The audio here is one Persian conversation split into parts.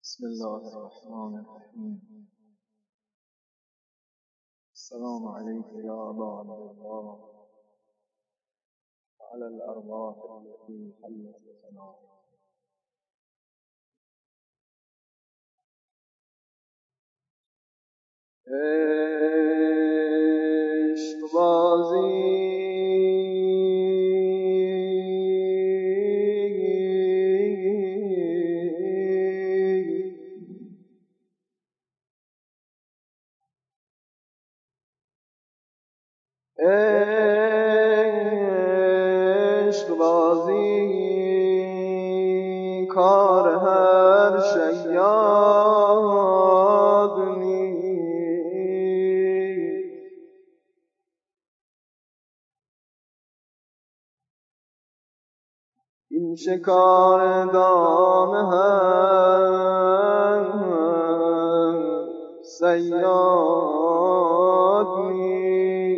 بسم الله الرحمن الرحیم. السلام عليك يا أبا عبد الله وعلى الأرواح التي حلت بثنائك. عشق بازی عشق بازی کار هر شیاد نیست. این شکار دام هر صیاد نیست.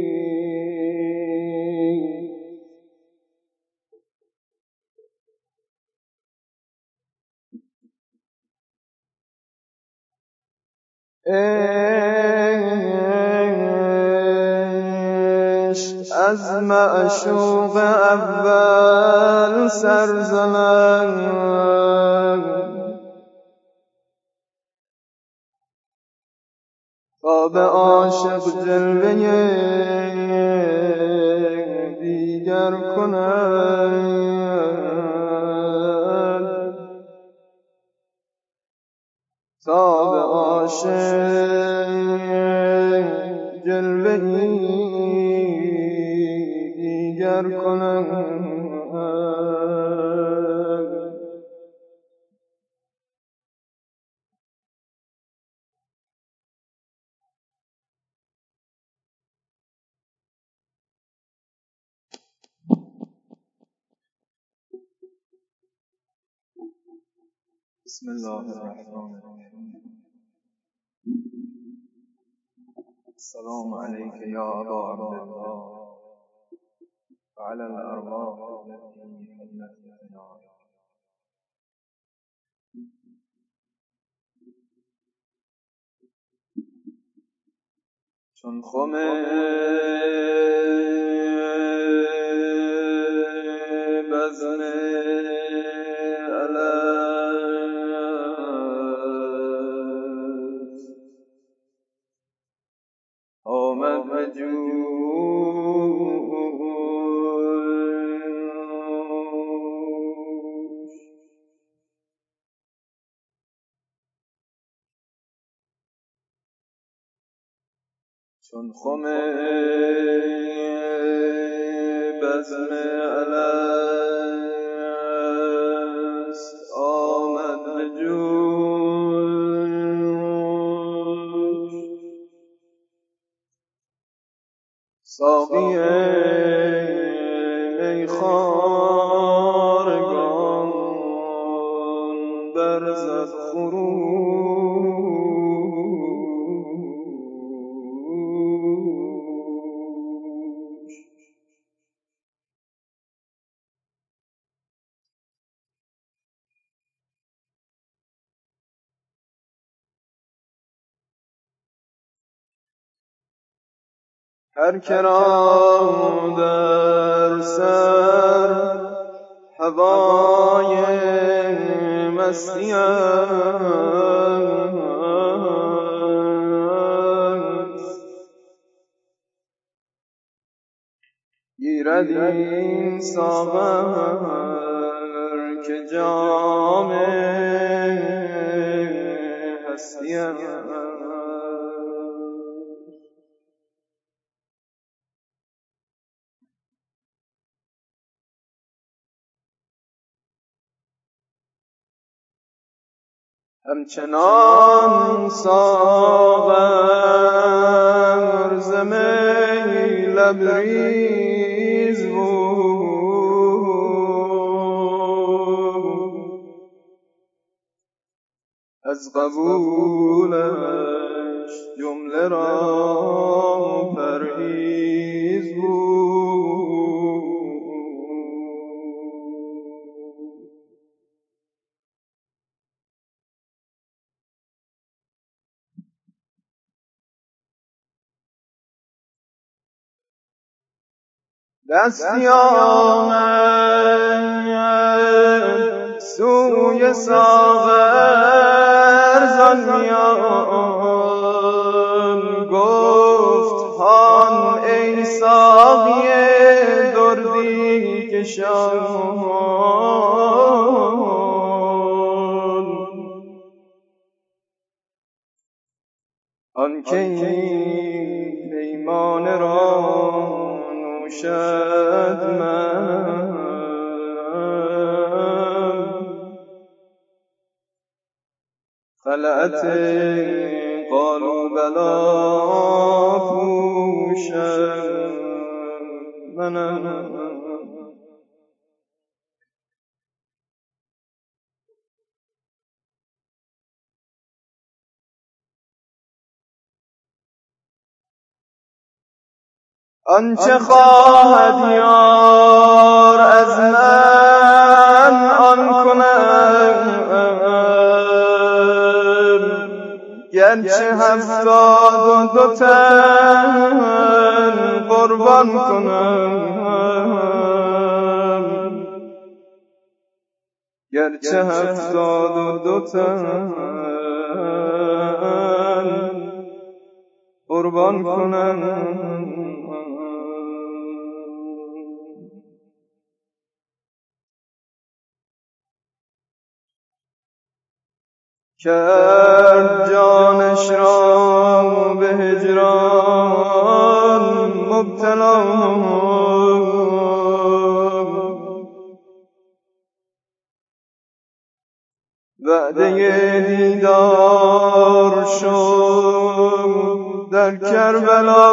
عشق از معشوق اول سر زند تا به عاشق جلوه دیگر کند، تا به عاشق جلوه دیگر کند. بسم الله الرحمن الرحیم. السلام عليك يا أبا عبد الله وعلى الأرواح التي حلت بثنائك. چون خم بزم الست آمد به جوش، چون خم بزم الست آمد به جوش، ساقی میخوارگان برزد خروش. هر که را در سر هوای مستی است، گیرد این ساغر که جام هستی است. همچنان ساغر ز می لبریز بود، از قبولش جمله را پرهیز بود. دستی آمد سوی ساغر زان میان، گفت هان ای ساقی دردی کشان، آنکه این پیمانه را نوشد من، خلعت قالوا بلا پوشد منم. آنچه خواهد یار از من آن کنم، گرچه 72 تن قربان کنم، گرچه 72 تن قربان کنم. کرد جانش را به هجران مبتلا، وعده دیدار شد در کربلا،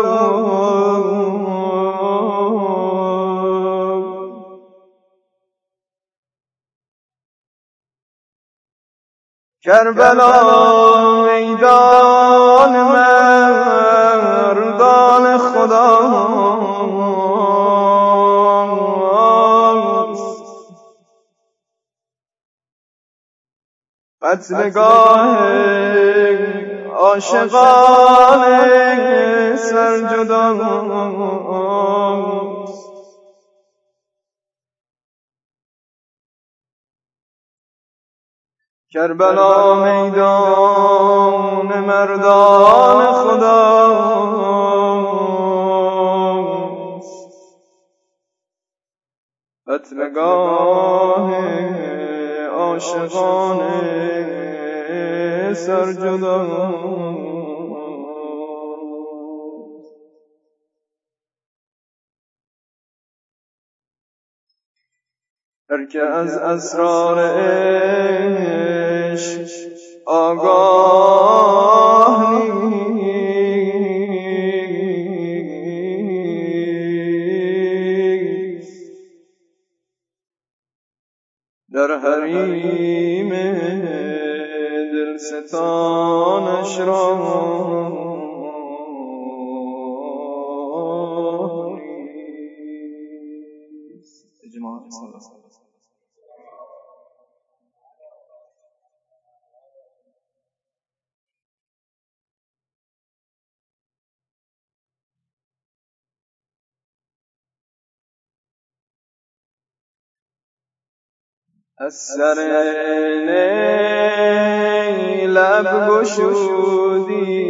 کربلا میدان مردان خداست، قتلگاه عاشقان سرجداست. کربلا میدان مردان خداست، قتلگاه عاشقان سرجداست. هر که از اسرار عشق آگاه نیست، در حریم دلستانش را از سر نی لب گشودی،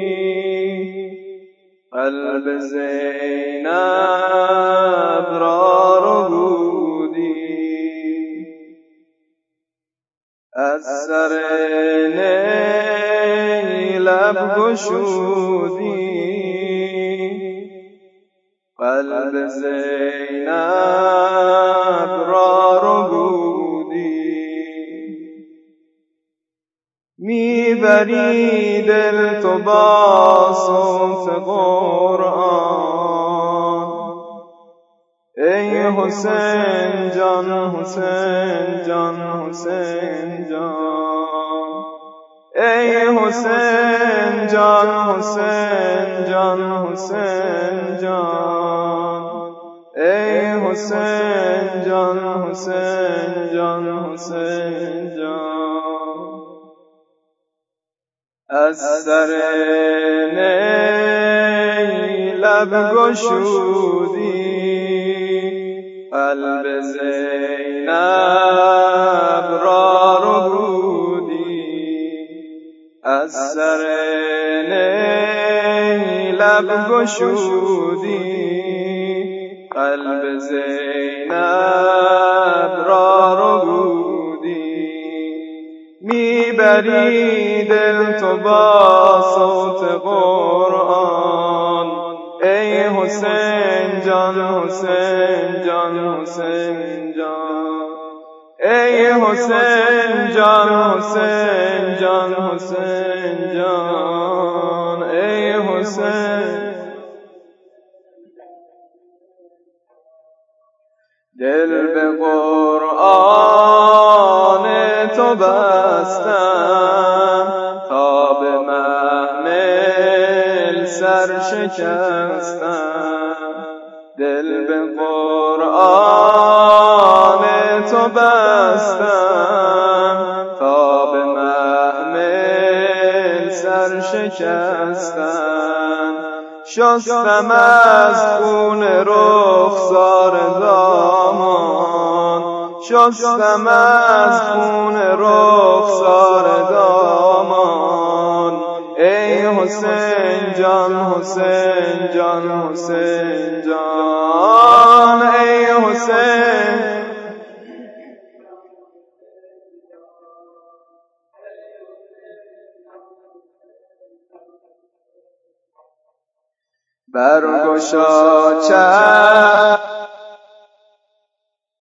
قلب زینب را ربودی. از سر نی لب گشودی، قلب زینب را ربودی. میبری دل تو با صوت قرآن، ای حسین جان حسین جان حسین جان، ای حسین جان حسین جان حسین جان، ای حسین جان حسین جان حسین جان. از سر نی لب گشودی، قلب زینب را ربودی، از سر نی لب گشودی. قلب زینب را ربودی، میبری دل تو با صوت قرآن. ای حسین جان حسین جان حسین جان، ای حسین جان حسین جان حسین جان، ای حسین. دل به قرآن تو بستم، تا به محمل سر شکستم. دل به قرآن تو بستم، تا به محمل سر شکستم. شستم از خون رخسار دامان، شستم از خون رخسار دامان. ای حسین جان حسین جان حسین جان، ای حسین. برگشا چشم